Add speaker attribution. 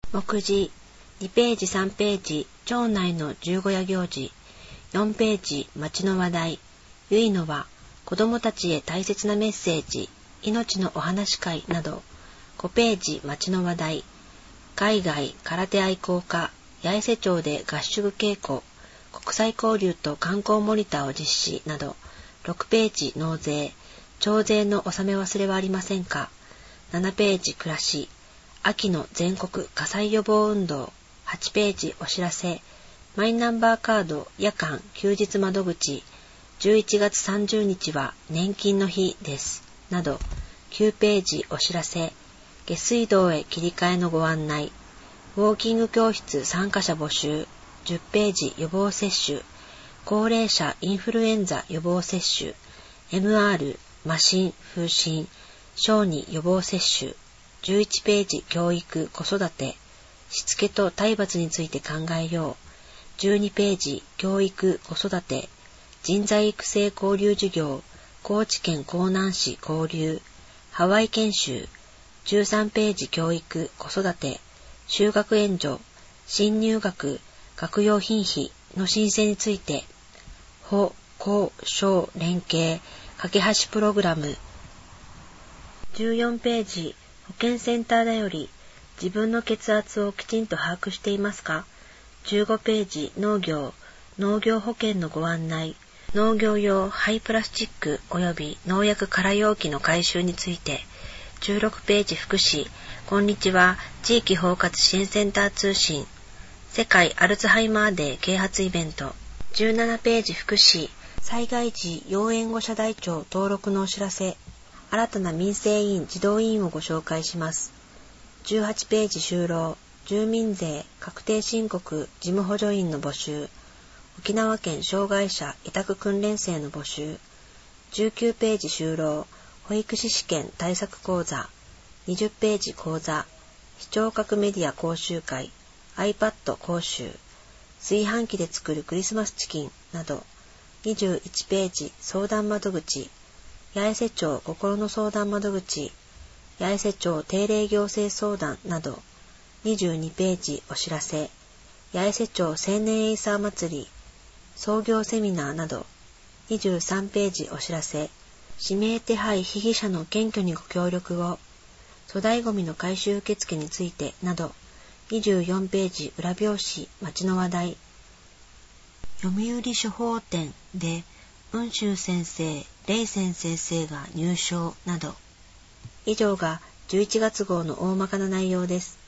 Speaker 1: 目次2ページ3ページ町内の十五夜行事4ページ町の話題ゆいのは子どもたちへ大切なメッセージ命のお話会など5ページ町の話題海外空手愛好家八重瀬町で合宿稽古国際交流と観光モニターを実施など6ページ納税徴税の納め忘れはありませんか7ページ暮らし秋の全国火災予防運動8ページお知らせマイナンバーカード夜間休日窓口11月30日は年金の日ですなど9ページお知らせ下水道へ切り替えのご案内ウォーキング教室参加者募集10ページ予防接種高齢者インフルエンザ予防接種 MR 麻疹風疹小児予防接種11ページ教育子育てしつけと体罰について考えよう12ページ教育子育て人材育成交流事業高知県江南市交流ハワイ研修13ページ教育子育て就学援助新入学学用品費の申請について保公省連携架け橋プログラム14ページ保健センターだより自分の血圧をきちんと把握していますか15ページ農業保険のご案内農業用廃プラスチック及び農薬空容器の回収について16ページ福祉こんにちは地域包括支援センター通信世界アルツハイマーデー啓発イベント17ページ福祉災害時要援護者台帳登録のお知らせ新たな民生委員児童委員をご紹介します18ページ就労住民税確定申告事務補助員の募集沖縄県障害者委託訓練生の募集19ページ就労保育士試験対策講座20ページ講座視聴覚メディア講習会 iPad 講習炊飯器で作るクリスマスチキンなど21ページ相談窓口八重瀬町心の相談窓口八重瀬町定例行政相談など22ページお知らせ八重瀬町青年エイサー祭り創業セミナーなど23ページお知らせ指名手配被疑者の検挙にご協力を粗大ごみの回収受付についてなど24ページ裏表紙町の話題読売書法展で雲州先生、霊泉先生が入賞など以上が11月号の大まかな内容です。